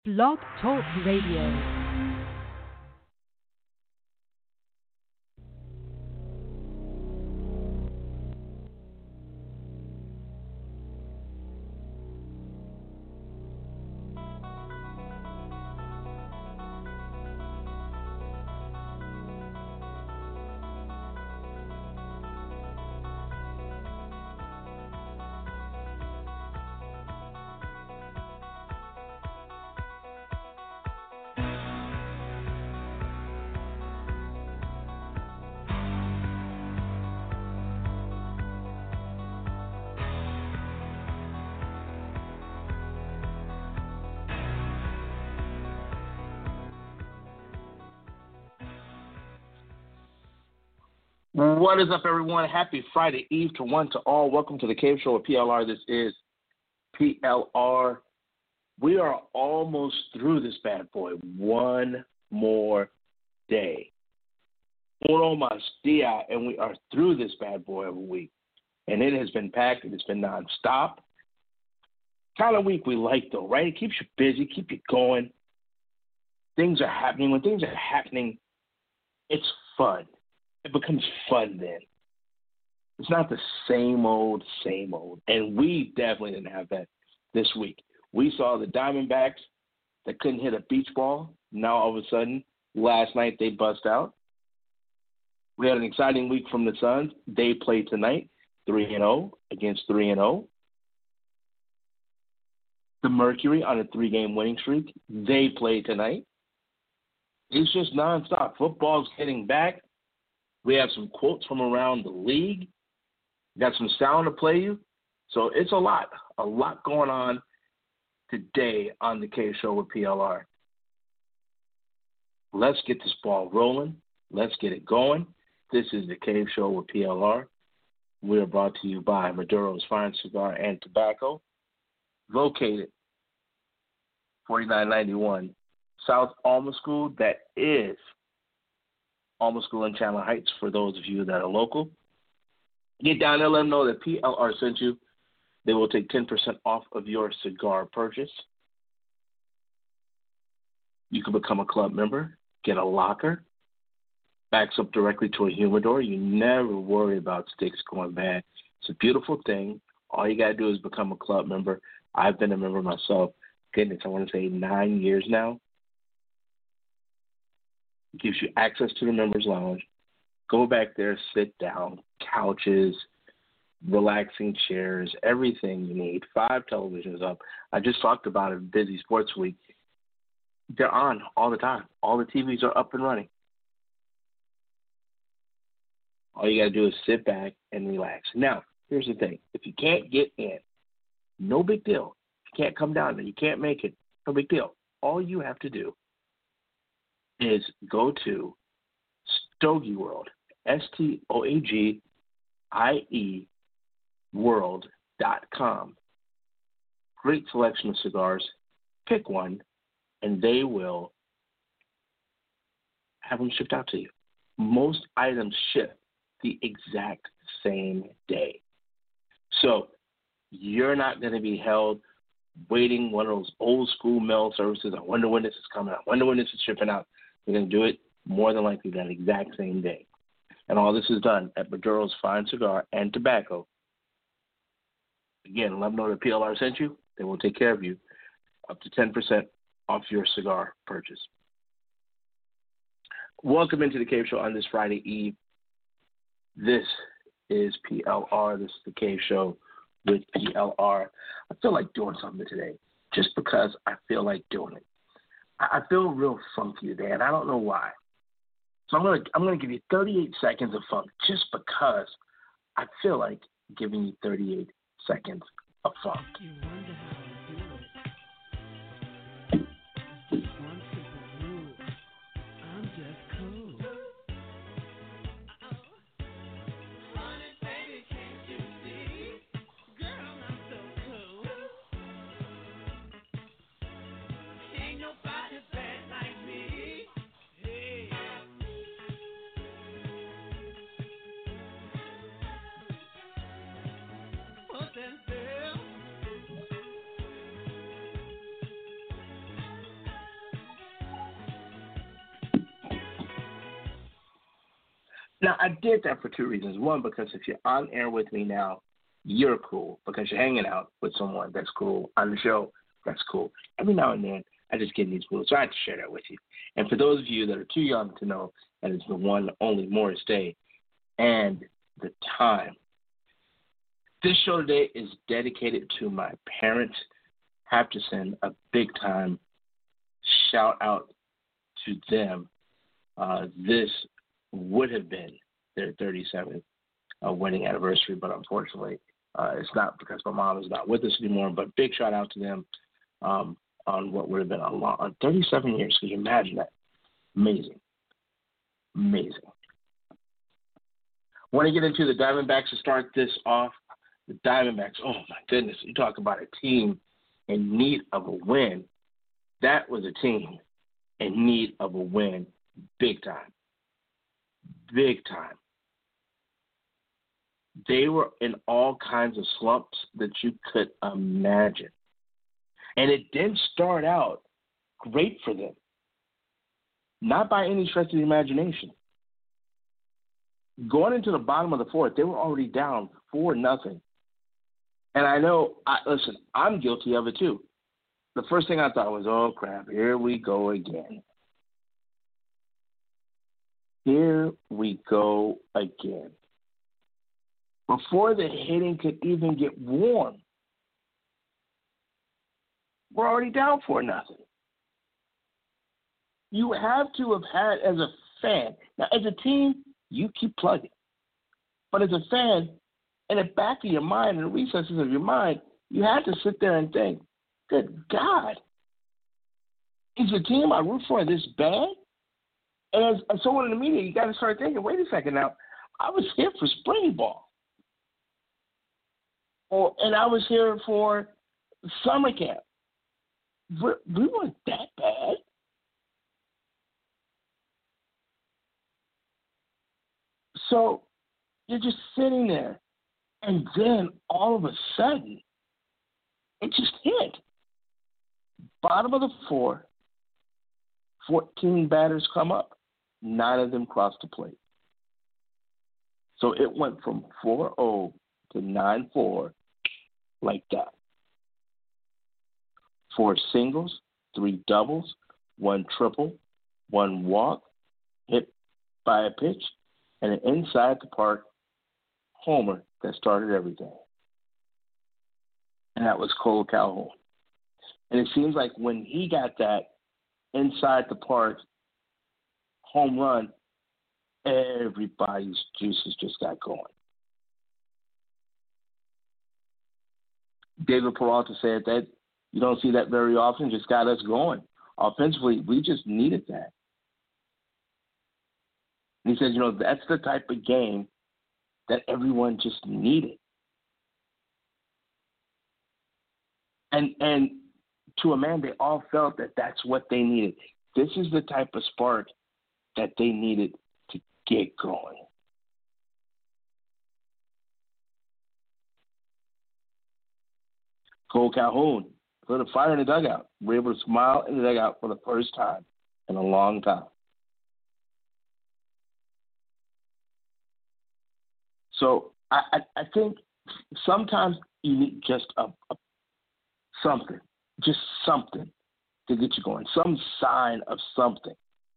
Blog Talk Radio. What is up, everyone? Happy Friday Eve to one to all. Welcome to the Cave Show with PLR. This is PLR. We are almost through this bad boy. One more day. Uno más dia, and we are through this bad boy of a week. And it has been packed. It has been nonstop. Kind of week we like, though, right? It keeps you busy, keep you going. Things are happening. When things are happening, it's fun. It becomes fun then. It's not the same old, same old. And we definitely didn't have that this week. We saw the Diamondbacks that couldn't hit a beach ball. Now, all of a sudden, last night they bust out. We had an exciting week from the Suns. They played tonight, 3-0 against 3-0. The Mercury on a 3-game winning streak. They played tonight. It's just nonstop. Football's getting back. We have some quotes from around the league. Got some sound to play you. So it's a lot going on today on the K Show with PLR. Let's get this ball rolling. Let's get it going. This is the Cave Show with PLR. We are brought to you by Maduro's Fine Cigar and Tobacco, located 4991 South Alma School. That is Alma School in Chandler Heights for those of you that are local. Get down there, let them know that PLR sent you. They will take 10% off of your cigar purchase. You can become a club member, get a locker, backs up directly to a humidor. You never worry about sticks going bad. It's a beautiful thing. All you got to do is become a club member. I've been a member myself. Goodness, I want to say 9 years now. It gives you access to the members lounge. Go back there, sit down, couches, relaxing chairs, everything you need. 5 televisions up. I just talked about it, Busy Sports Week. They're on all the time. All the TVs are up and running. All you got to do is sit back and relax. Now, here's the thing. If you can't get in, no big deal. If you can't come down there, you can't make it, no big deal. All you have to do is go to Stogie World, STOAGIE world.com. Great selection of cigars. Pick one, and they will have them shipped out to you. Most items ship the exact same day. So you're not going to be held waiting one of those old school mail services. I wonder when this is coming out. I wonder when this is shipping out. You're going to do it more than likely that exact same day. And all this is done at Maduro's Fine Cigar and Tobacco. Again, let them know that PLR sent you. They will take care of you up to 10% off your cigar purchase. Welcome into the Cave Show on this Friday Eve. This is PLR. This is the Cave Show with PLR. I feel like doing something today just because I feel like doing it. I feel real funky today, and I don't know why. So I'm gonna give you 38 seconds of funk just because I feel like giving you 38 seconds of funk. Now, I did that for two reasons. One, because if you're on air with me now, you're cool because you're hanging out with someone that's cool on the show. That's cool. Every now and then, I just get in these moods, so I had to share that with you. And for those of you that are too young to know, that is the one, only Morris Day, and the time. This show today is dedicated to my parents. Have to send a big time shout out to them. This would have been their 37th wedding anniversary, but unfortunately, it's not because my mom is not with us anymore. But big shout out to them on what would have been on 37 years. Could you imagine that? Amazing. Want to get into the Diamondbacks to start this off? The Diamondbacks, oh my goodness, you talk about a team in need of a win. That was a team in need of a win big time. Big time. They were in all kinds of slumps that you could imagine. And it didn't start out great for them. Not by any stretch of the imagination. Going into the bottom of the fourth, they were already down 4-0. And I know, listen, I'm guilty of it too. The first thing I thought was, oh, crap, here we go again. Here we go again. Before the hitting could even get warm, we're already down 4-0. You have to have had, as a fan, now as a team, you keep plugging. But as a fan, in the back of your mind, in the recesses of your mind, you have to sit there and think, good God, is the team I root for this bad? And as someone in the media, you got to start thinking, wait a second now, I was here for spring ball. And I was here for summer camp. We weren't that bad. So you're just sitting there, and then all of a sudden, it just hit. Bottom of the four, 14 batters come up. 9 of them cross the plate. So it went from 4-0 to 9-4 like that. 4 singles, 3 doubles, 1 triple, 1 walk, hit by a pitch, and an inside the park homer that started everything. And that was Cole Calhoun. And it seems like when he got that inside the park home run, everybody's juices just got going. David Peralta said that you don't see that very often, just got us going. Offensively, we just needed that. And he said, that's the type of game that everyone just needed. And to a man, they all felt that that's what they needed. This is the type of spark that they needed to get going. Cole Calhoun lit a fire in the dugout. We're able to smile in the dugout for the first time in a long time. So I think sometimes you need just something to get you going, some sign of something.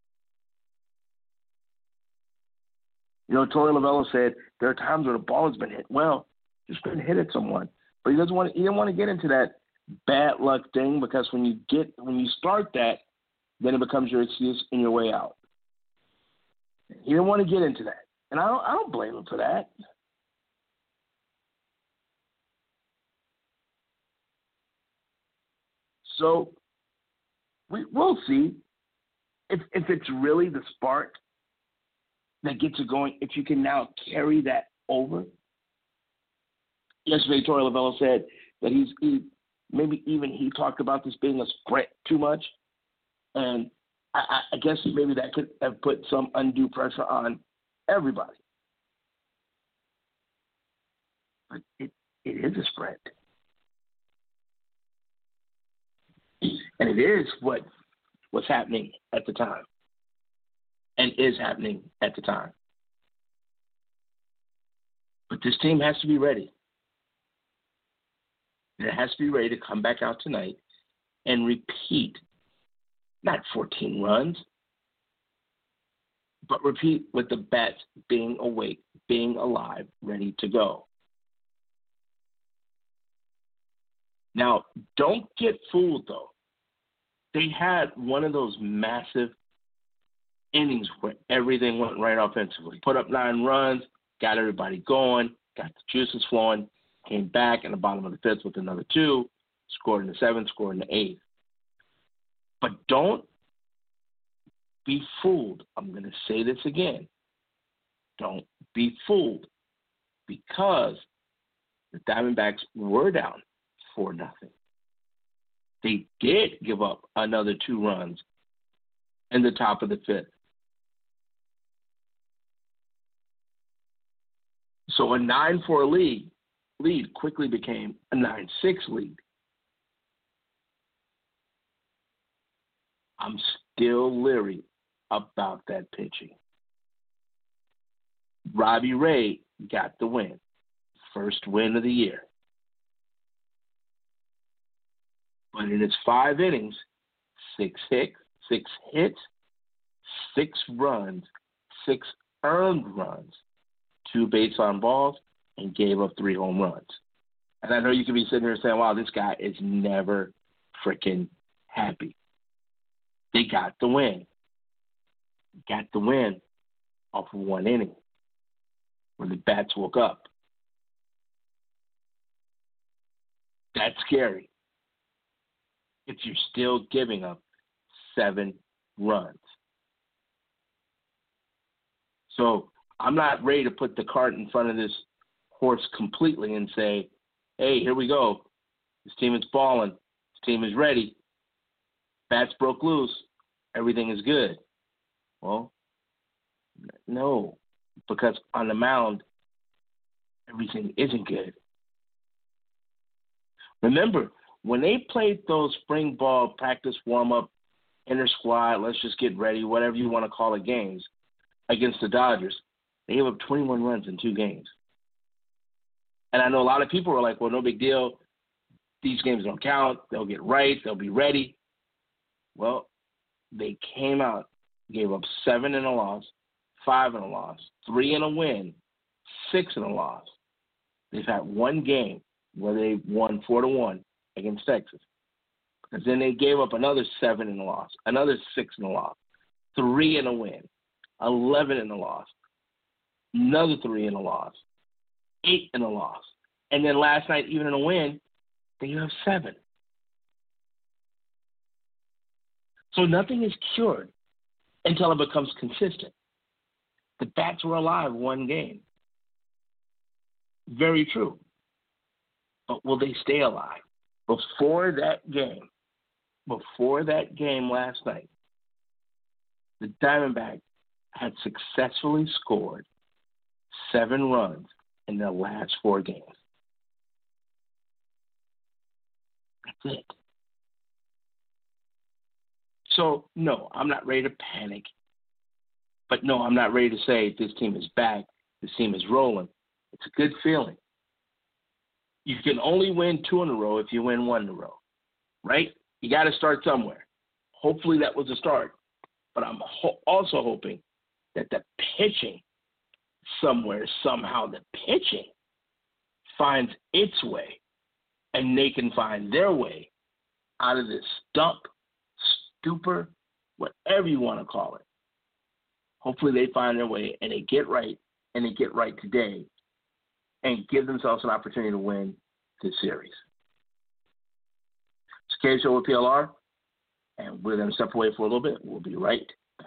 Torey Lovullo said there are times where the ball has been hit. Well, it's been hit at someone, but he didn't want to get into that bad luck thing, because when you start that, then it becomes your excuse and your way out. He didn't want to get into that, and I don't blame him for that. So we'll see if it's really the spark that gets it going, if you can now carry that over. Yesterday, Torey Lovullo said that he talked about this being a sprint too much, and I guess maybe that could have put some undue pressure on everybody. But it is a sprint. And it is what was happening at the time and is happening at the time. But this team has to be ready. And it has to be ready to come back out tonight and repeat, not 14 runs, but repeat with the bats being awake, being alive, ready to go. Now, don't get fooled, though. They had one of those massive innings where everything went right offensively. Put up 9 runs, got everybody going, got the juices flowing, came back in the bottom of the 5th with another 2, scored in the 7th, scored in the 8th. But don't be fooled. I'm going to say this again. Don't be fooled, because the Diamondbacks were down 4-0. They did give up another 2 runs in the top of the 5th. So a 9-4 lead quickly became a 9-6 lead. I'm still leery about that pitching. Robbie Ray got the win. First win of the year. But in its 5 innings, 6 hits, 6 runs, 6 earned runs, 2 base on balls, and gave up 3 home runs. And I know you could be sitting here saying, wow, this guy is never freaking happy. They got the win. Got the win off of 1 inning when the bats woke up. That's scary if you're still giving up 7 runs. So I'm not ready to put the cart in front of this horse completely and say, hey, here we go. This team is balling. This team is ready. Bats broke loose. Everything is good. Well, no, because on the mound, everything isn't good. Remember, when they played those spring ball practice warm-up, inter-squad, let's just get ready, whatever you want to call it, games against the Dodgers, they gave up 21 runs in 2 games. And I know a lot of people are like, well, no big deal. These games don't count. They'll get right. They'll be ready. Well, they came out, gave up 7 in a loss, 5 in a loss, 3 in a win, 6 in a loss. They've had 1 game where they won 4-1 against Texas. Because then they gave up another 7 in a loss, another 6 in a loss, 3 in a win, 11 in a loss, another 3 in a loss, 8 in a loss. And then last night, even in a win, they have 7. So nothing is cured until it becomes consistent. The bats were alive 1 game. Very true. But will they stay alive? Before that game last night, the Diamondbacks had successfully scored 7 runs in their last 4 games. That's it. So, no, I'm not ready to panic. But, no, I'm not ready to say this team is back, this team is rolling. It's a good feeling. You can only win 2 in a row if you win 1 in a row, right? You got to start somewhere. Hopefully that was a start. But I'm also hoping that the pitching somewhere, somehow the pitching finds its way and they can find their way out of this stump, stupor, whatever you want to call it. Hopefully they find their way and they get right, and they get right today and give themselves an opportunity to win this series. It's Cave Show with PLR, and we're going to step away for a little bit. We'll be right back.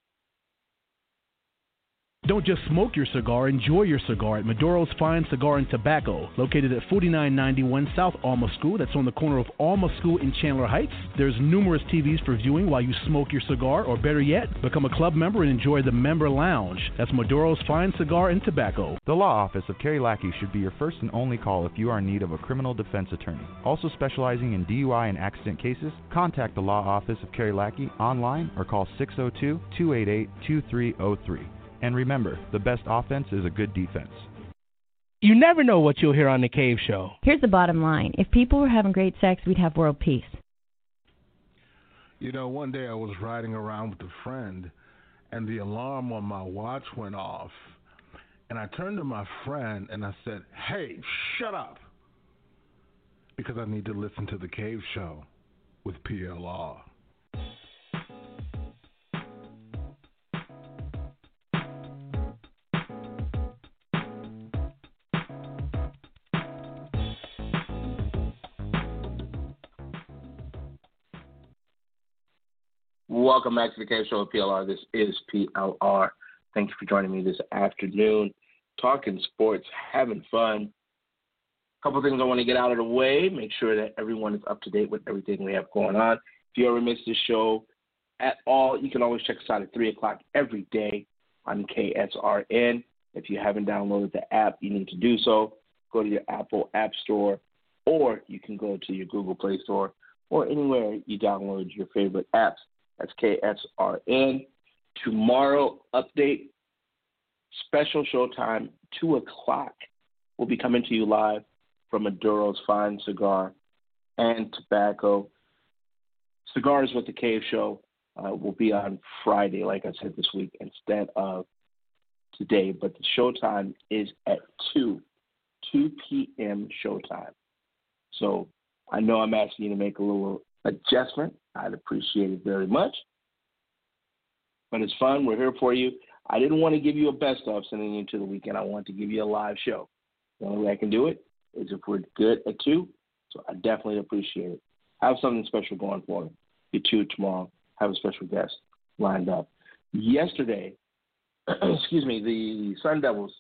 Don't just smoke your cigar, enjoy your cigar at Maduro's Fine Cigar and Tobacco, located at 4991 South Alma School. That's on the corner of Alma School in Chandler Heights. There's numerous TVs for viewing while you smoke your cigar, or better yet, become a club member and enjoy the member lounge. That's Maduro's Fine Cigar and Tobacco. The law office of Kerry Lackey should be your first and only call if you are in need of a criminal defense attorney. Also specializing in DUI and accident cases, contact the law office of Kerry Lackey online or call 602-288-2303. And remember, the best offense is a good defense. You never know what you'll hear on The Cave Show. Here's the bottom line. If people were having great sex, we'd have world peace. You know, one day I was riding around with a friend, and the alarm on my watch went off. And I turned to my friend, and I said, "Hey, shut up," because I need to listen to The Cave Show with PLR. Welcome back to the Cave Show with PLR. This is PLR. Thank you for joining me this afternoon. Talking sports, having fun. A couple things I want to get out of the way. Make sure that everyone is up to date with everything we have going on. If you ever miss this show at all, you can always check us out at 3 o'clock every day on KSRN. If you haven't downloaded the app, you need to do so. Go to your Apple App Store, or you can go to your Google Play Store, or anywhere you download your favorite apps. That's KSRN. Tomorrow, update, special showtime, 2 o'clock. We'll be coming to you live from Maduro's Fine Cigar and Tobacco. Cigars with the Cave Show will be on Friday, like I said, this week instead of today. But the showtime is at 2 p.m. showtime. So I know I'm asking you to make a little adjustment. I'd appreciate it very much. But it's fun. We're here for you. I didn't want to give you a best of sending you to the weekend. I want to give you a live show. The only way I can do it is if we're good at 2. So I definitely appreciate it. Have something special going for me. Get 2 tomorrow. Have a special guest lined up. Yesterday, the Sun Devils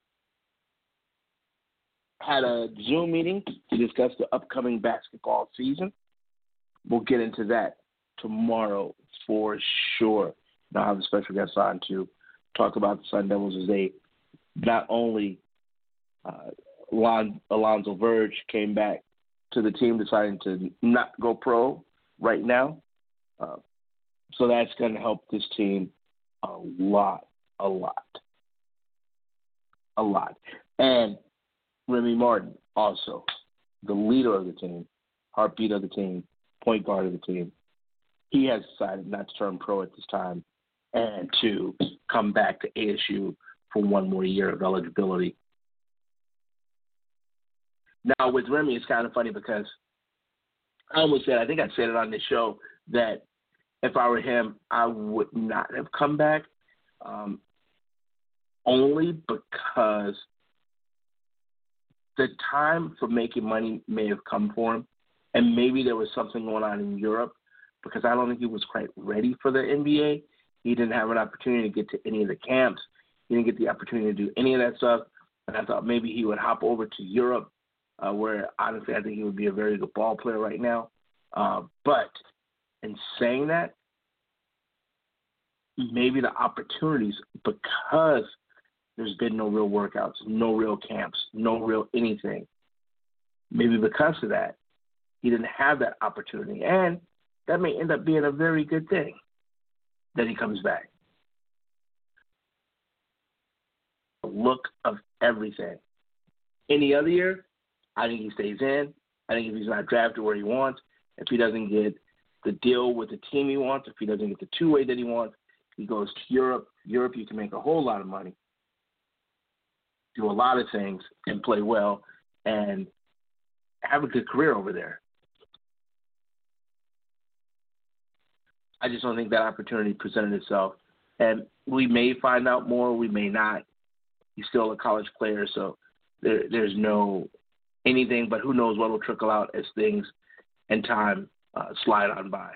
had a Zoom meeting to discuss the upcoming basketball season. We'll get into that tomorrow for sure. And I'll have a special guest on to talk about the Sun Devils as they not only Alonzo Verge came back to the team, deciding to not go pro right now. So that's going to help this team a lot. And Remy Martin, also the leader of the team, heartbeat of the team, point guard of the team. He has decided not to turn pro at this time and to come back to ASU for one more year of eligibility. Now, with Remy, it's kind of funny because I almost said, I think I said it on this show, that if I were him, I would not have come back, only because the time for making money may have come for him, and maybe there was something going on in Europe, because I don't think he was quite ready for the NBA. He didn't have an opportunity to get to any of the camps. He didn't get the opportunity to do any of that stuff. And I thought maybe he would hop over to Europe, where honestly I think he would be a very good ball player right now. But in saying that, maybe the opportunities, because there's been no real workouts, no real camps, no real anything, maybe because of that, he didn't have that opportunity. And that may end up being a very good thing that he comes back. The look of everything. Any other year, I think he stays in. I think if he's not drafted where he wants, if he doesn't get the deal with the team he wants, if he doesn't get the two-way that he wants, he goes to Europe. Europe, you can make a whole lot of money, do a lot of things, and play well, and have a good career over there. I just don't think that opportunity presented itself. And we may find out more, we may not. He's still a college player, so there's no anything, but who knows what will trickle out as things and time slide on by.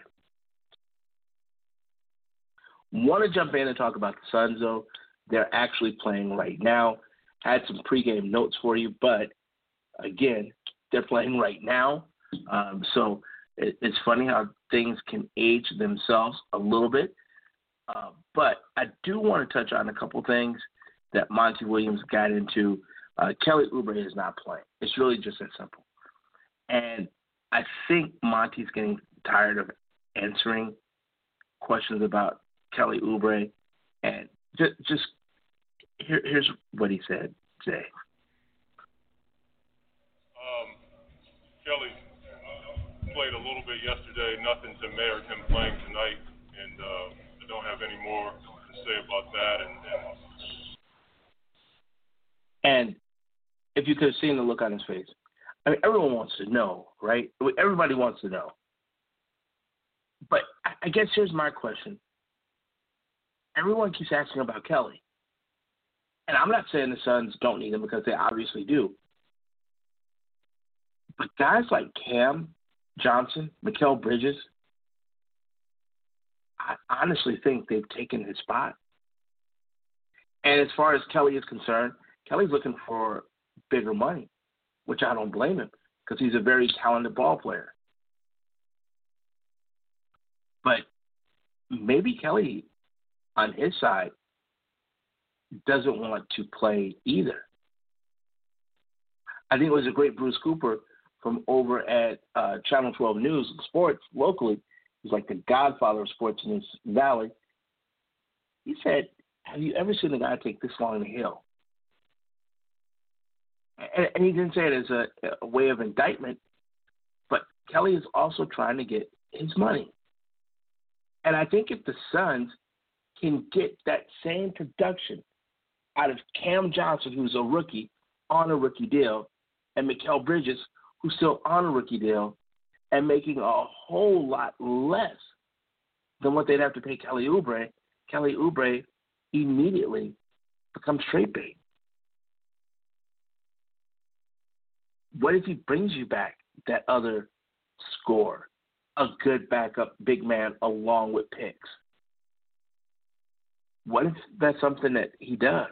Want to jump in and talk about the Suns, though. They're actually playing right now. Had some pregame notes for you, but, again, they're playing right now. So it's funny how things can age themselves a little bit. But I do want to touch on a couple things that Monty Williams got into. Kelly Oubre is not playing. It's really just that simple. And I think Monty's getting tired of answering questions about Kelly Oubre. And just here's what he said today. Kelly played a little bit yesterday, nothing to merit him playing tonight, and I don't have any more to say about that. And if you could have seen the look on his face, I mean, everyone wants to know, right? Everybody wants to know. But I guess here's my question. Everyone keeps asking about Kelly. And I'm not saying the Suns don't need him because they obviously do. But guys like Cam Johnson, Mikal Bridges, I honestly think they've taken his spot. And as far as Kelly is concerned, Kelly's looking for bigger money, which I don't blame him because he's a very talented ball player. But maybe Kelly, on his side, doesn't want to play either. I think it was a great Bruce Cooper from over at Channel 12 News Sports locally. He's like the godfather of sports in this valley. He said, have you ever seen a guy take this long to heal? And he didn't say it as a way of indictment, but Kelly is also trying to get his money. And I think if the Suns can get that same production out of Cam Johnson, who's a rookie, on a rookie deal, and Mikal Bridges, who's still on a rookie deal, and making a whole lot less than what they'd have to pay Kelly Oubre immediately becomes trade bait. What if he brings you back that other scorer, a good backup big man along with picks? What if that's something that he does?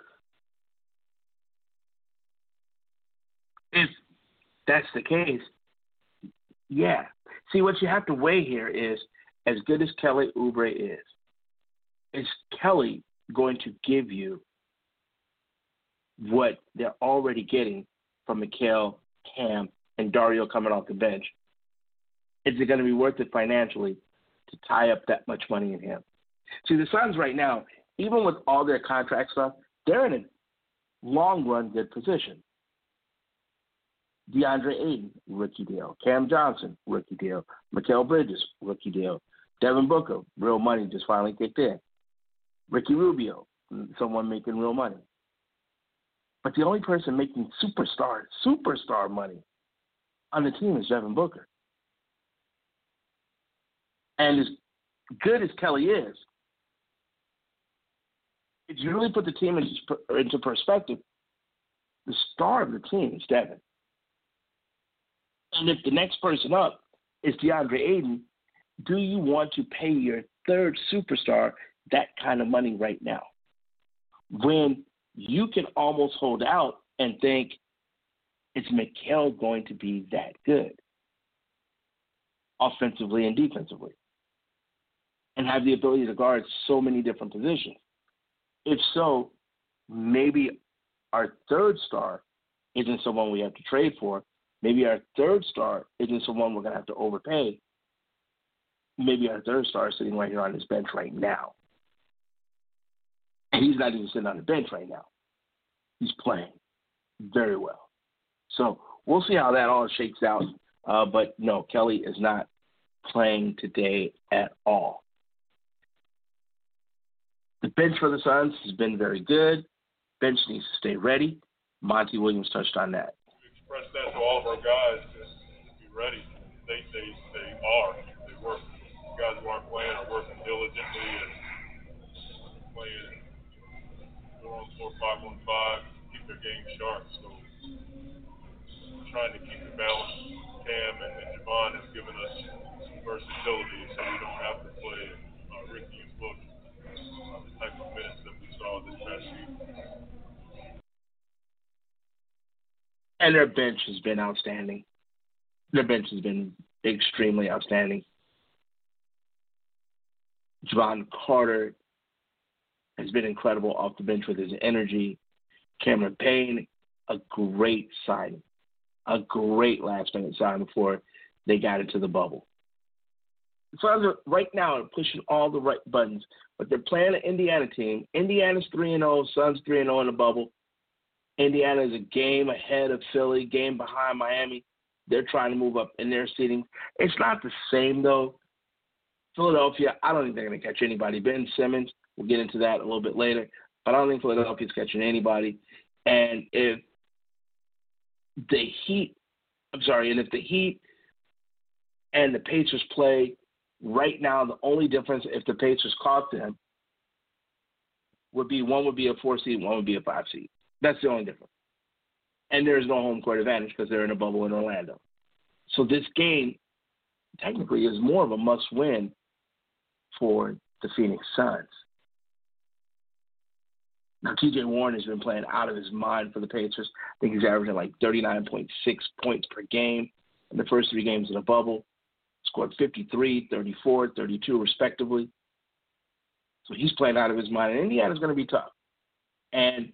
If that's the case, yeah. See, what you have to weigh here is, as good as Kelly Oubre is Kelly going to give you what they're already getting from Mikal, Cam, and Dario coming off the bench? Is it going to be worth it financially to tie up that much money in him? See, the Suns right now, even with all their contract stuff, they're in a long-run good position. DeAndre Ayton, rookie deal. Cam Johnson, rookie deal. Mikal Bridges, rookie deal. Devin Booker, real money just finally kicked in. Ricky Rubio, someone making real money. But the only person making superstar money on the team is Devin Booker. And as good as Kelly is, if you really put the team into perspective, the star of the team is Devin. And if the next person up is DeAndre Ayton, do you want to pay your third superstar that kind of money right now? When you can almost hold out and think, is Mikal going to be that good offensively and defensively and have the ability to guard so many different positions? If so, maybe our third star isn't someone we have to trade for. Maybe our third star isn't someone we're going to have to overpay. Maybe our third star is sitting right here on his bench right now. And he's not even sitting on the bench right now. He's playing very well. So we'll see how that all shakes out. But no, Kelly is not playing today at all. The bench for the Suns has been very good. Bench needs to stay ready. Monty Williams touched on that. We express that to all of our guys to be ready. They are. They work. Guys who aren't playing are working diligently and playing 4-on-4, 5-on-5, keep their game sharp. So trying to keep the balance. Cam and Javon has given us some versatility so we don't have to play Ricky and Book the type of minutes that we saw this past season. And their bench has been outstanding. Their bench has been extremely outstanding. Javon Carter has been incredible off the bench with his energy. Cameron Payne, a great signing. A great last-minute sign before they got into the bubble. The Suns are right now pushing all the right buttons, but they're playing an Indiana team. Indiana's 3-0, Suns 3-0 in the bubble. Indiana is a game ahead of Philly, game behind Miami. They're trying to move up in their seeding. It's not the same, though. Philadelphia, I don't think they're going to catch anybody. Ben Simmons, we'll get into that a little bit later, but I don't think Philadelphia's catching anybody. And if the Heat and the Pacers play right now, the only difference if the Pacers caught them would be one would be a 4 seed, one would be a 5 seed. That's the only difference. And there's no home court advantage because they're in a bubble in Orlando. So this game technically is more of a must-win for the Phoenix Suns. Now, T.J. Warren has been playing out of his mind for the Pacers. I think he's averaging like 39.6 points per game in the first 3 games of the bubble. Scored 53, 34, 32 respectively. So he's playing out of his mind. And Indiana's going to be tough. And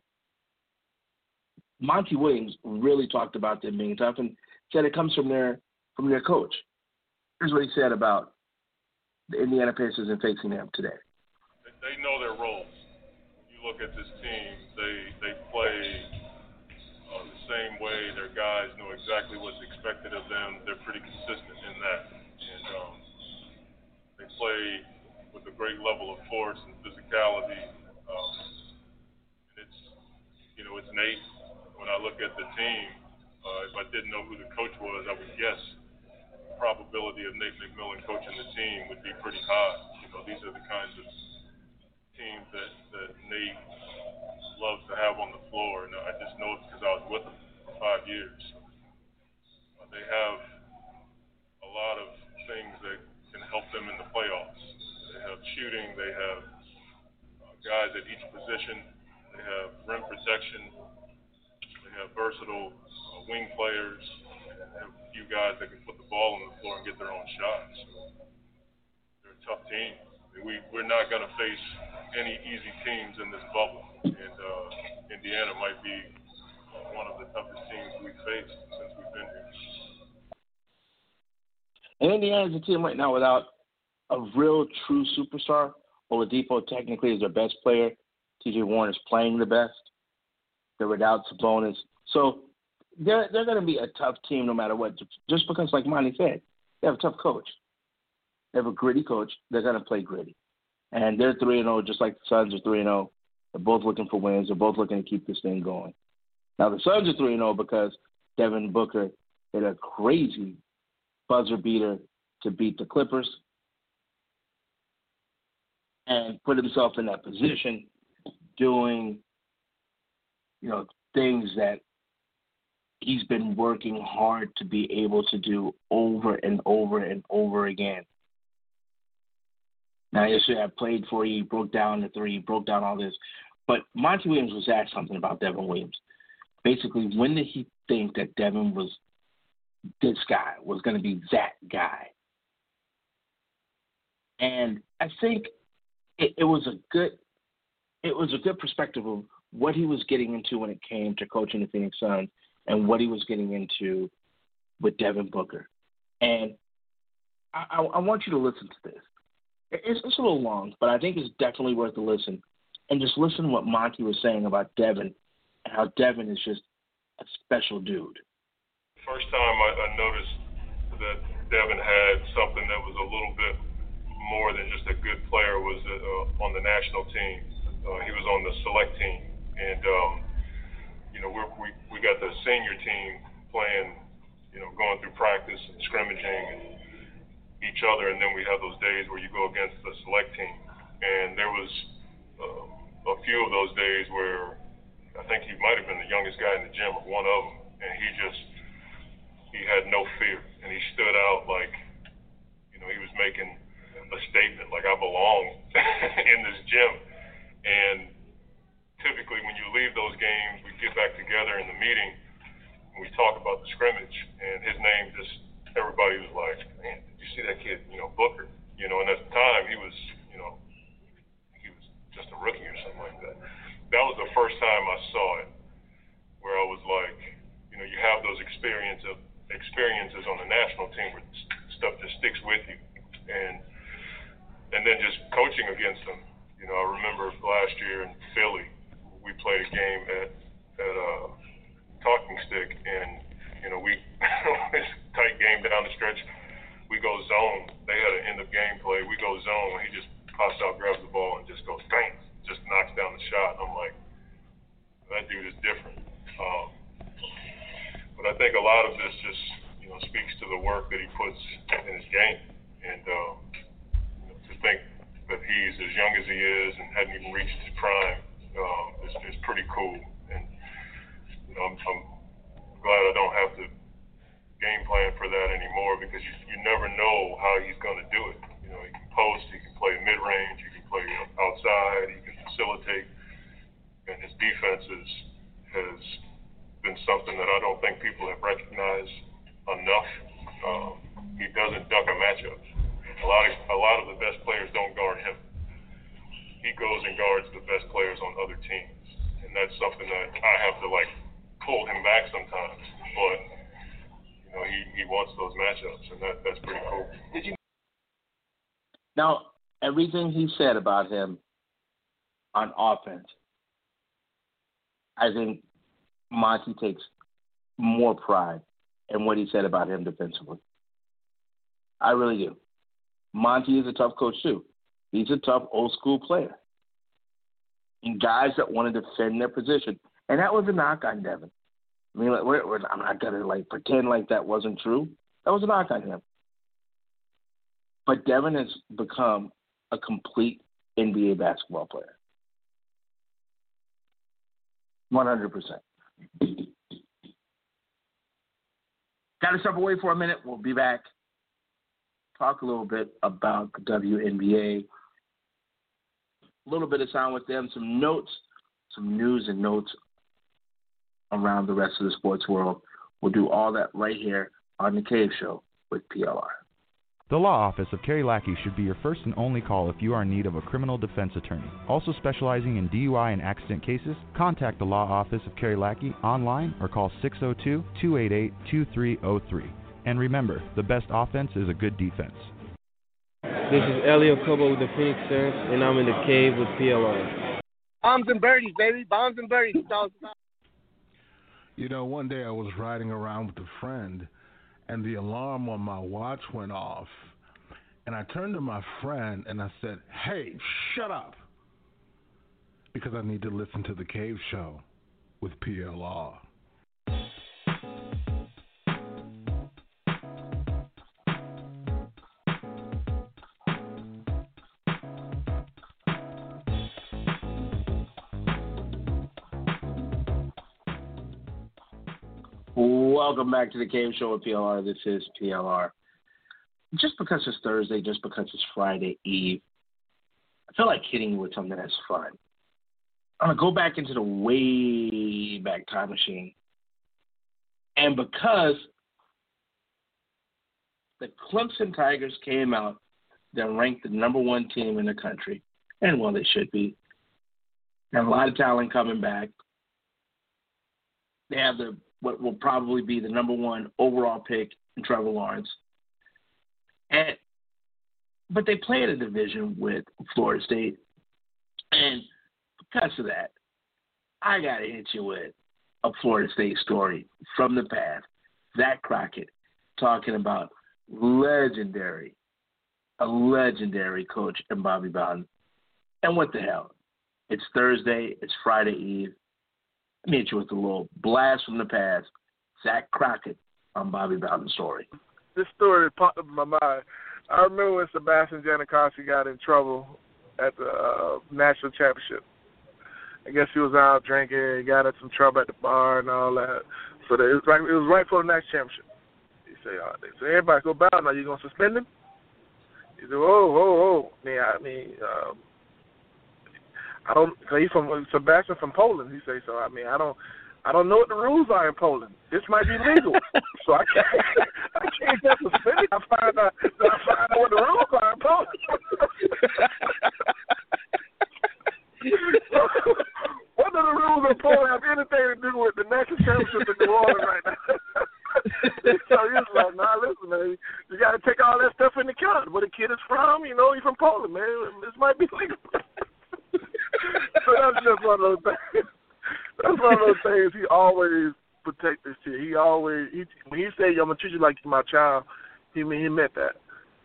Monty Williams really talked about them being tough and said it comes from their coach. Here's what he said about the Indiana Pacers and facing them today. They know their roles. When you look at this team, they play the same way. Their guys know exactly what's expected of them. They're pretty consistent in that. And they play with a great level of force and physicality. And it's Nate. When I look at the team, if I didn't know who the coach was, I would guess the probability of Nate McMillan coaching the team would be pretty high. These are the kinds of teams that Nate loves to have on the floor, and I just know it because I was with them for 5 years. They have a lot of things that can help them in the playoffs. They have shooting, they have guys at each position, they have rim protection, they have versatile wing players, and they have a few guys that can put the ball on the floor and get their own shots. They're a tough team. We're not going to face any easy teams in this bubble, and Indiana might be one of the toughest teams we've faced since we've been here. And Indiana's a team right now without a real true superstar. Oladipo technically is their best player. T.J. Warren is playing the best. They're without Sabonis. So they're going to be a tough team no matter what, just because, like Monty said, they have a tough coach. They have a gritty coach. They're going to play gritty. And they're 3-0, just like the Suns are 3-0. They're both looking for wins. They're both looking to keep this thing going. Now, the Suns are 3-0 because Devin Booker hit a crazy buzzer beater to beat the Clippers and put himself in that position doing, things that he's been working hard to be able to do over and over and over again. Now, yesterday I played for you, broke down the three, broke down all this. But Monty Williams was asked something about Devin Williams. Basically, when did he think that Devin was this guy, was going to be that guy? And I think it was a good perspective of what he was getting into when it came to coaching the Phoenix Suns and what he was getting into with Devin Booker. And I want you to listen to this. It's a little long, but I think it's definitely worth a listen. And just listen to what Monty was saying about Devin and how Devin is just a special dude. First time I noticed that Devin had something that was a little bit more than just a good player was on the national team. He was on the select team. And, we got the senior team playing, going through practice and scrimmaging and each other. And then we have those days where you go against the select team. And there was a few of those days where I think he might have been the youngest guy in the gym or one of them. And he had no fear. And he stood out like, he was making a statement, like I belong in this gym. And typically when you leave those games, we get back together in the meeting and we talk about the scrimmage, and his name everybody was like, man, did you see that kid, Booker? And at the time he was just a rookie or something like that. That was the first time I saw it, where I was like, you have those experiences on the national team where stuff just sticks with you. And then just coaching against them. I remember last year in Philly, we played a game at Talking Stick, and we tight game down the stretch. We go zone. They had an end of game play. We go zone. He just pops out, grabs the ball, and just goes bang, just knocks down the shot. I'm like, that dude is different. But I think a lot of this just, speaks to the work that he puts in his game, and to think that he's as young as he is and hadn't even reached his prime is pretty cool. And I'm glad I don't have to game plan for that anymore, because you never know how he's going to do it. He can post, he can play mid-range, he can play outside, he can facilitate, and his defense has been something that I don't think people have recognized enough. He doesn't duck a matchup. A lot of the best players don't guard him. He goes and guards the best players on other teams, and that's something that I have to pull him back sometimes. But he wants those matchups, and that's pretty cool. Now, everything he said about him on offense, I think Monty takes more pride in what he said about him defensively. I really do. Monty is a tough coach, too. He's a tough, old-school player. And guys that want to defend their position. And that was a knock on Devin. I mean, I'm not going to, pretend like that wasn't true. That was a knock on him. But Devin has become a complete NBA basketball player. 100%. Got to step away for a minute. We'll be back. Talk a little bit about the WNBA. A little bit of sound with them. Some notes, some news and notes around the rest of the sports world. We'll do all that right here on The Cave Show with PLR. The Law Office of Kerry Lackey should be your first and only call if you are in need of a criminal defense attorney. Also specializing in DUI and accident cases, contact the Law Office of Kerry Lackey online or call 602-288-2303. And remember, the best offense is a good defense. This is Elio Kobo with the Phoenix Suns, and I'm in the cave with PLR. Bombs and birdies, baby. Bombs and birdies. One day I was riding around with a friend, and the alarm on my watch went off. And I turned to my friend and I said, "Hey, shut up," because I need to listen to The Cave Show with PLR. Welcome back to The Cave Show with PLR. This is PLR. Just because it's Thursday, just because it's Friday Eve, I feel like hitting you with something that's fun. I'm going to go back into the way back time machine. And because the Clemson Tigers came out, they're ranked the number one team in the country. And, well, they should be. They have a lot of talent coming back. They have what will probably be the number one overall pick in Trevor Lawrence. But they play in a division with Florida State. And because of that, I got to hit you with a Florida State story from the past. Zach Crockett talking about a legendary coach in Bobby Bowden. And what the hell? It's Thursday. It's Friday Eve. Let me hit you with a little blast from the past. Zach Crockett on Bobby Bowden's story. This story popped up in my mind. I remember when Sebastian Janikowski got in trouble at the national championship. I guess he was out drinking, he got in some trouble at the bar and all that. So it was right for the next championship. He said, so everybody go Bowden, are you going to suspend him? He said, oh. I don't. Cause he's from Sebastian from Poland. He say so. I don't know what the rules are in Poland. This might be legal, so I can't get suspended. I find out what the rules are in Poland. What do the rules in Poland have anything to do with the national championship in New Orleans right now? So he's like, nah, listen, man, you got to take all that stuff into account. Where the kid is from, he's from Poland, man. This might be legal. So that's just one of those things. That's one of those things he always protect this kid. He always when he said, "I'm gonna treat you like you're my child," he meant that.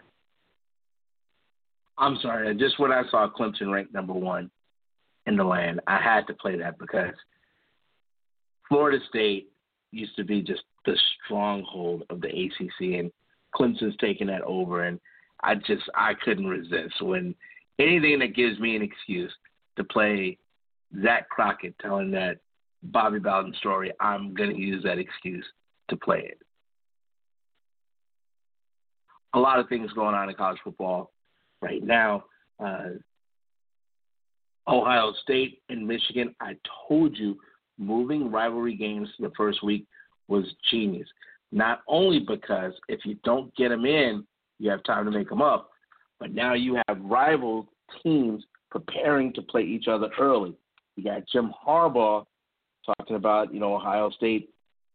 I'm sorry. Just when I saw Clemson ranked number 1 in the land, I had to play that because Florida State used to be just the stronghold of the ACC, and Clemson's taking that over, and I couldn't resist when anything that gives me an excuse to play Zach Crockett telling that Bobby Bowden story, I'm going to use that excuse to play it. A lot of things going on in college football right now. Ohio State and Michigan, I told you, moving rivalry games to the first week was genius. Not only because if you don't get them in, you have time to make them up, but now you have rival teams preparing to play each other early. You got Jim Harbaugh talking about, Ohio State,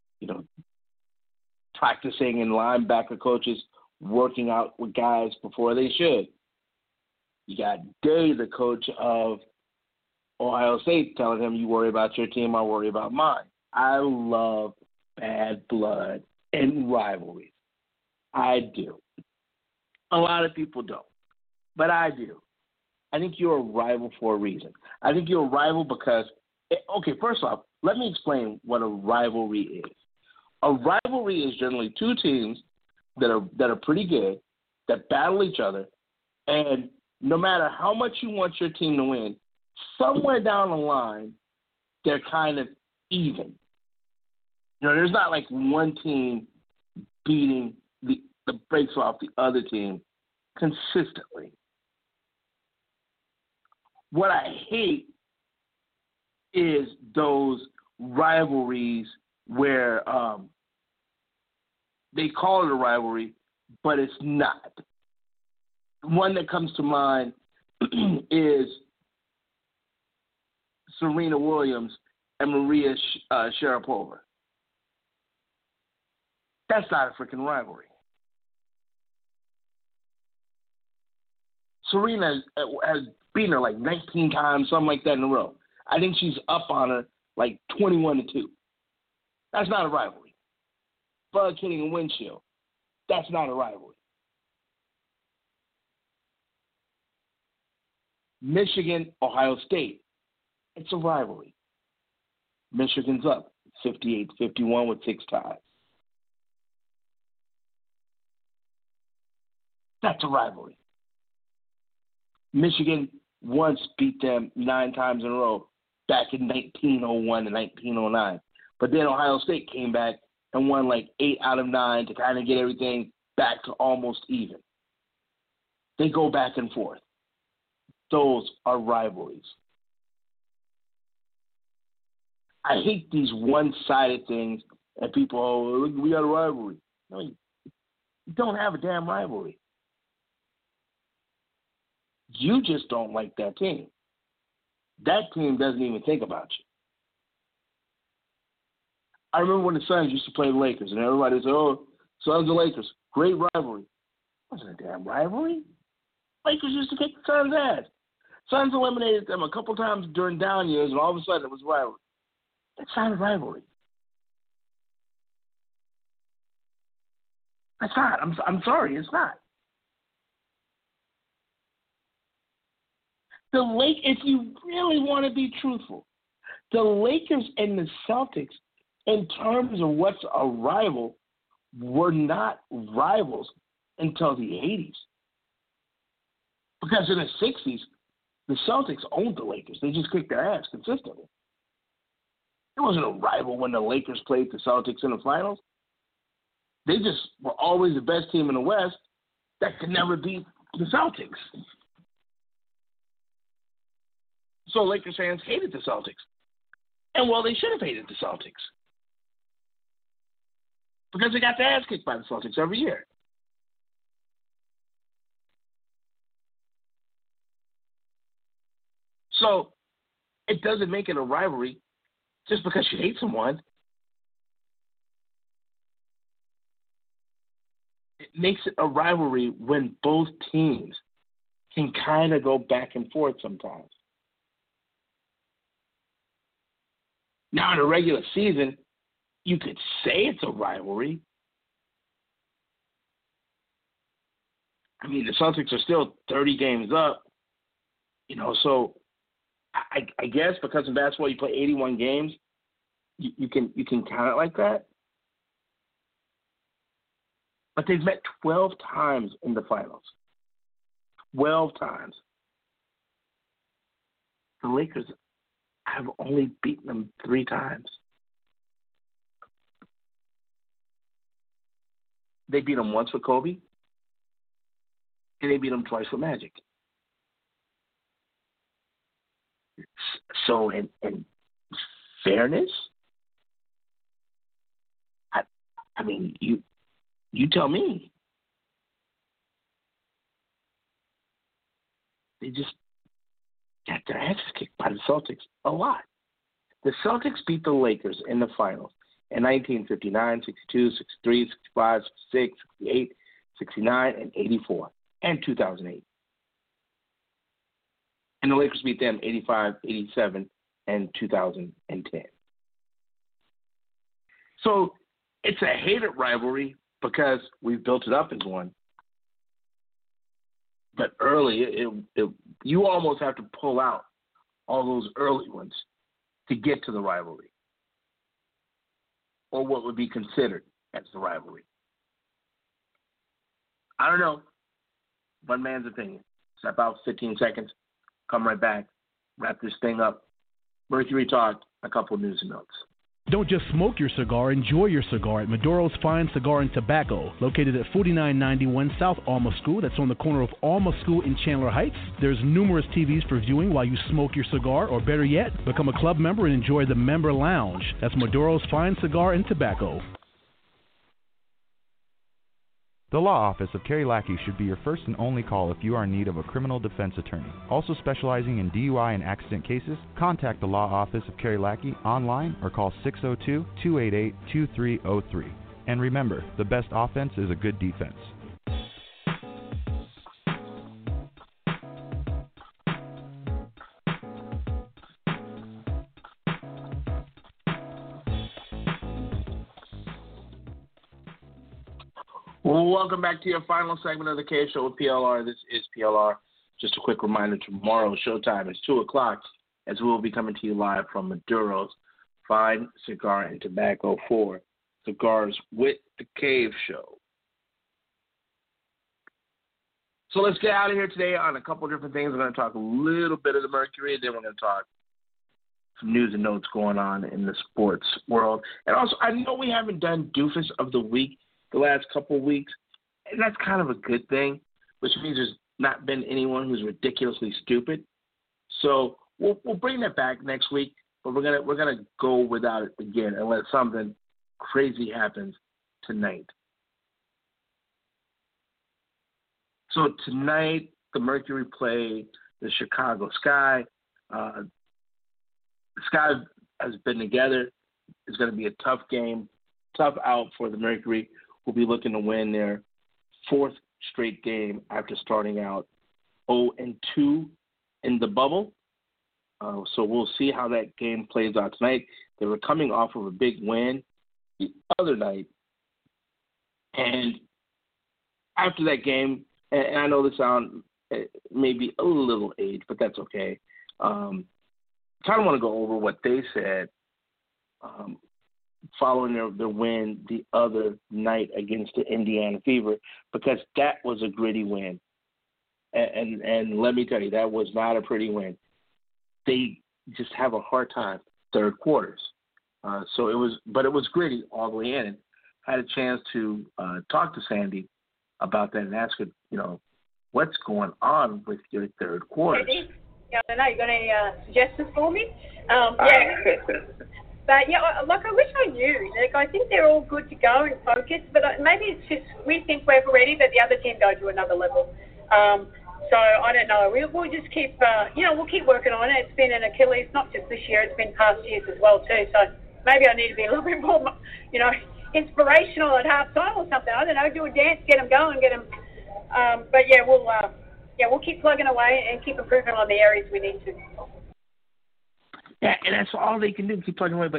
practicing and linebacker coaches working out with guys before they should. You got Day, the coach of Ohio State, telling him, you worry about your team, I worry about mine. I love bad blood and rivalries. I do. A lot of people don't, but I do. I think you're a rival for a reason. I think you're a rival because, first off, let me explain what a rivalry is. A rivalry is generally two teams that are pretty good, that battle each other, and no matter how much you want your team to win, somewhere down the line, they're kind of even. There's not like one team beating the brakes off the other team consistently. What I hate is those rivalries where they call it a rivalry, but it's not. One that comes to mind is Serena Williams and Maria Sharapova. That's not a freaking rivalry. Serena has beaten her like 19 times, something like that in a row. I think she's up on her like 21-2. That's not a rivalry. Bug hitting a windshield. That's not a rivalry. Michigan, Ohio State. It's a rivalry. Michigan's up 58-51 with 6 ties. That's a rivalry. Michigan once beat them 9 times in a row back in 1901 and 1909. But then Ohio State came back and won like 8 out of 9 to kind of get everything back to almost even. They go back and forth. Those are rivalries. I hate these one-sided things and people, look, we got a rivalry. No, you don't have a damn rivalry. You just don't like that team. That team doesn't even think about you. I remember when the Suns used to play the Lakers, and everybody said, Suns and Lakers, great rivalry. It wasn't a damn rivalry. Lakers used to kick the Suns' ass. Suns eliminated them a couple times during down years, and all of a sudden it was a rivalry. That's not a rivalry. That's not. I'm sorry, it's not. If you really want to be truthful, the Lakers and the Celtics, in terms of what's a rival, were not rivals until the 80s. Because in the 60s, the Celtics owned the Lakers. They just kicked their ass consistently. It wasn't a rival when the Lakers played the Celtics in the finals. They just were always the best team in the West that could never beat the Celtics. So Lakers fans hated the Celtics. And, well, they should have hated the Celtics. Because they got their ass kicked by the Celtics every year. So it doesn't make it a rivalry just because you hate someone. It makes it a rivalry when both teams can kind of go back and forth sometimes. Now, in a regular season, you could say it's a rivalry. I mean, the Celtics are still 30 games up, so I guess because in basketball you play 81 games, you can count it like that. But they've met 12 times in the finals. 12 times. The Lakers have only beaten them 3 times. They beat them once with Kobe, and they beat them twice with Magic. So, in fairness, I mean, you tell me. They just got their asses kicked by the Celtics a lot. The Celtics beat the Lakers in the finals in 1959, 62, 63, 65, 66, 68, 69, and 84, and 2008. And the Lakers beat them 85, 87, and 2010. So it's a hated rivalry because we've built it up as one. But early, you almost have to pull out all those early ones to get to the rivalry, or what would be considered as the rivalry. I don't know. One man's opinion. It's about 15 seconds. Come right back. Wrap this thing up. Mercury Talk, a couple of news and notes. Don't just smoke your cigar, enjoy your cigar at Maduro's Fine Cigar and Tobacco, located at 4991 South Alma School. That's on the corner of Alma School in Chandler Heights. There's numerous TVs for viewing while you smoke your cigar, or better yet, become a club member and enjoy the member lounge. That's Maduro's Fine Cigar and Tobacco. The law office of Kerry Lackey should be your first and only call if you are in need of a criminal defense attorney. Also specializing in DUI and accident cases, contact the law office of Kerry Lackey online or call 602-288-2303. And remember, the best offense is a good defense. Welcome back to your final segment of the Cave Show with PLR. This is PLR. Just a quick reminder, tomorrow's showtime is 2 o'clock, as we will be coming to you live from Maduro's Fine Cigar and Tobacco for Cigars with the Cave Show. So let's get out of here today on a couple of different things. We're going to talk a little bit of the Mercury, then we're going to talk some news and notes going on in the sports world. And also, I know we haven't done Doofus of the Week the last couple of weeks, and that's kind of a good thing, which means there's not been anyone who's ridiculously stupid. So we'll bring that back next week, but we're gonna go without it again unless something crazy happens tonight. So tonight, the Mercury play the Chicago Sky. The Sky has been together. It's going to be a tough game, tough out for the Mercury. Will be looking to win their 4th straight game after starting out 0-2 in the bubble. So we'll see how that game plays out tonight. They were coming off of a big win the other night. And after that game, and I know this sound maybe a little aged, but that's okay. Kind of want to go over what they said following their win the other night against the Indiana Fever, because that was a gritty win. And let me tell you, that was not a pretty win. They just have a hard time third quarters. So it was gritty all the way in. I had a chance to talk to Sandy about that and ask her, what's going on with your third quarters? I don't know. You got any suggestions for me? Yeah. But, yeah, I wish I knew. I think they're all good to go and focused, but maybe it's just we think we're ready, but the other team go to another level. So I don't know. We'll just keep, we'll keep working on it. It's been an Achilles, not just this year. It's been past years as well, too. So maybe I need to be a little bit more, inspirational at halftime or something. I don't know. Do a dance, get them going, get them. But, yeah, we'll keep plugging away and keep improving on the areas we need to. Yeah, and that's all they can do, keep plugging away. But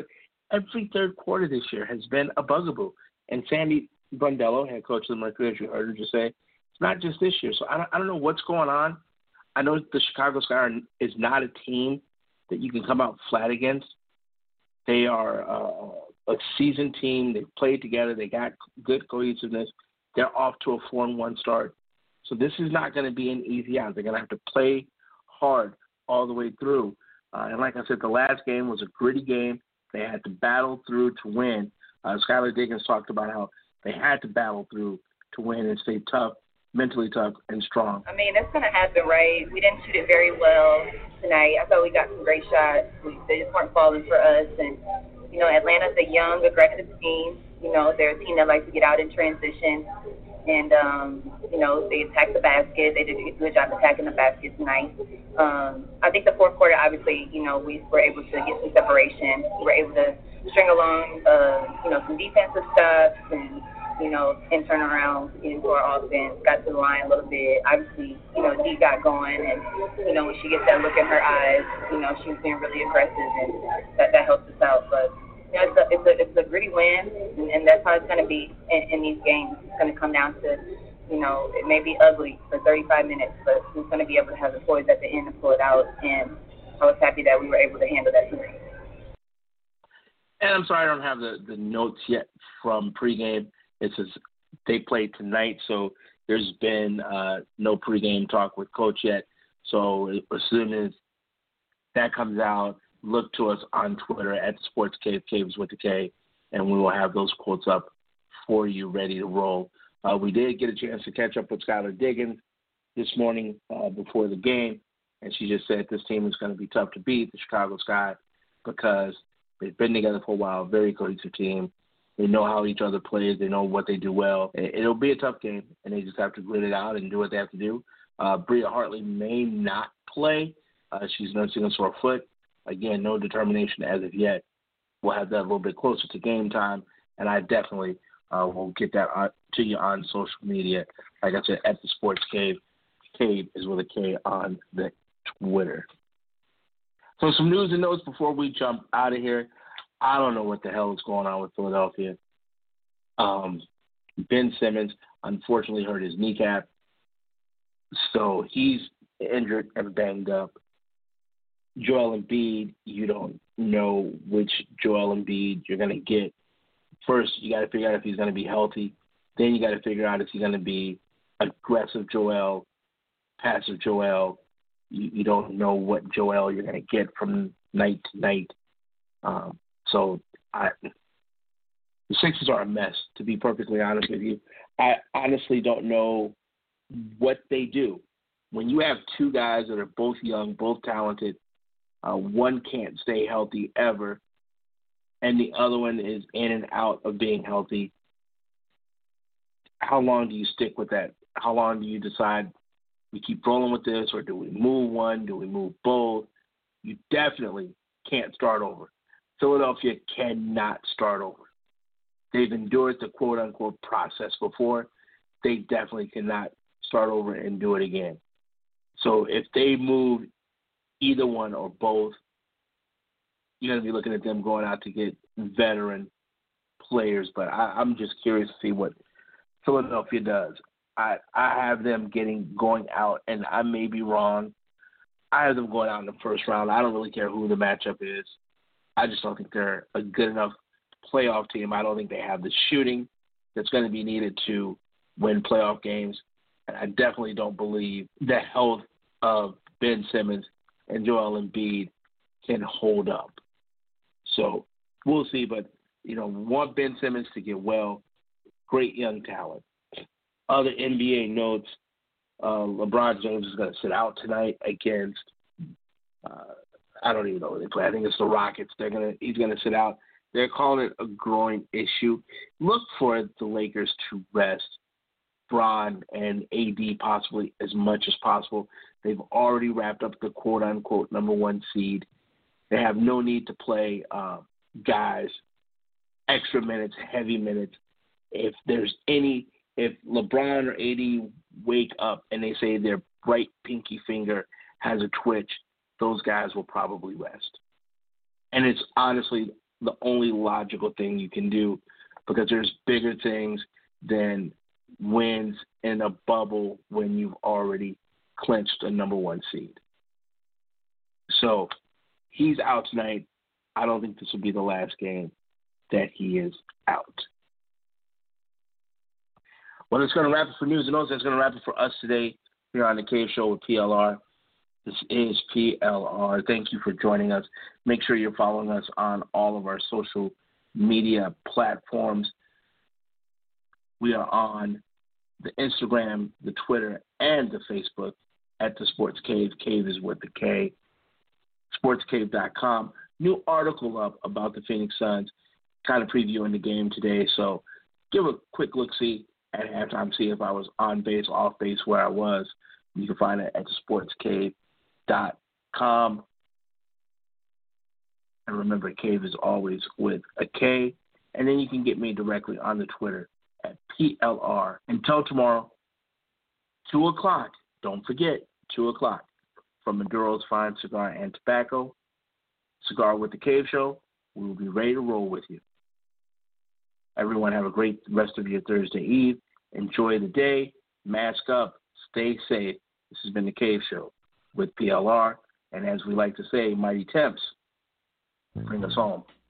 every third quarter this year has been a bugaboo. And Sandy Brondello, head coach of the Mercury, as you heard her just say, it's not just this year. So I don't know what's going on. I know the Chicago Sky is not a team that you can come out flat against. They are a seasoned team. They've played together. They got good cohesiveness. They're off to a 4-1 start. So this is not going to be an easy out. They're going to have to play hard all the way through. And like I said, the last game was a gritty game. They had to battle through to win. Skylar Diggins talked about how they had to battle through to win and stay tough, mentally tough and strong. I mean, that's going to happen, right? We didn't shoot it very well tonight. I thought we got some great shots. They just weren't falling for us. And, you know, Atlanta's a young, aggressive team. You know, they're a team that likes to get out in transition. And, you know, they attacked the basket. They did a good job attacking the basket tonight. I think the fourth quarter, obviously, you know, we were able to get some separation. We were able to string along, you know, some defensive stuff and, you know, and turn around into our offense, got to the line a little bit. Obviously, you know, Dee got going, and, you know, when she gets that look in her eyes, you know, she was being really aggressive, and that helps us out. But, you know, it's a gritty win, and that's how it's going to be in these games. It's going to come down to, you know, it may be ugly for 35 minutes, but we're going to be able to have the poise at the end to pull it out, and I was happy that we were able to handle that tonight. And I'm sorry I don't have the notes yet from pregame. It says they played tonight, so there's been no pregame talk with Coach yet. So as soon as that comes out, look to us on Twitter at Sports Cave, Caves with the K, and we will have those quotes up for you ready to roll. We did get a chance to catch up with Skylar Diggins this morning before the game, and she just said this team is going to be tough to beat, the Chicago Sky, because they've been together for a while, very cohesive team. They know how each other plays. They know what they do well. It'll be a tough game, and they just have to grit it out and do what they have to do. Bria Hartley may not play. She's nursing a sore foot. Again, no determination as of yet. We'll have that a little bit closer to game time, and I definitely will get that to you on social media. Like I said, at the Sports Cave. Cave is with a K on the Twitter. So some news and notes before we jump out of here. I don't know what the hell is going on with Philadelphia. Ben Simmons unfortunately hurt his kneecap, so he's injured and banged up. Joel Embiid, you don't know which Joel Embiid you're going to get. First, you got to figure out if he's going to be healthy. Then you got to figure out if he's going to be aggressive Joel, passive Joel. You don't know what Joel you're going to get from night to night. So the Sixers are a mess, to be perfectly honest with you. I honestly don't know what they do. When you have two guys that are both young, both talented, one can't stay healthy ever, and the other one is in and out of being healthy, how long do you stick with that? How long do you decide we keep rolling with this, or do we move one? Do we move both? You definitely can't start over. Philadelphia cannot start over. They've endured the quote-unquote process before. They definitely cannot start over and do it again. So if they move either one or both, you're going to be looking at them going out to get veteran players. But I'm just curious to see what Philadelphia does. I have them going out, and I may be wrong. I have them going out in the first round. I don't really care who the matchup is. I just don't think they're a good enough playoff team. I don't think they have the shooting that's going to be needed to win playoff games. And I definitely don't believe the health of Ben Simmons and Joel Embiid can hold up. So we'll see. But, want Ben Simmons to get well. Great young talent. Other NBA notes, LeBron James is going to sit out tonight against I don't even know who they play. I think it's the Rockets. He's going to sit out. They're calling it a groin issue. Look for the Lakers to rest Bron and AD possibly as much as possible. They've already wrapped up the quote-unquote number one seed. They have no need to play guys extra minutes, heavy minutes. If LeBron or AD wake up and they say their right pinky finger has a twitch, those guys will probably rest. And it's honestly the only logical thing you can do, because there's bigger things than wins in a bubble when you've already clinched a number one seed. So he's out tonight. I don't think this will be the last game that he is out. Well, it's going to wrap it for news and notes. That's going to wrap it for us today here on the Cave Show with PLR. This is PLR. Thank you for joining us. Make sure you're following us on all of our social media platforms. We are on the Instagram, the Twitter, and the Facebook at the Sports Cave. Cave is with the K. SportsCave.com. New article up about the Phoenix Suns, kind of previewing the game today. So give a quick look-see at halftime, see if I was on base, off base, where I was. You can find it at the SportsCave.com. And remember, Cave is always with a K. And then you can get me directly on the Twitter at PLR. Until tomorrow, 2 o'clock. Don't forget, 2 o'clock. From Maduro's Fine Cigar and Tobacco, Cigar with the Cave Show. We will be ready to roll with you. Everyone have a great rest of your Thursday Eve. Enjoy the day. Mask up. Stay safe. This has been the Cave Show with PLR. And as we like to say, Mighty Temps, bring us home.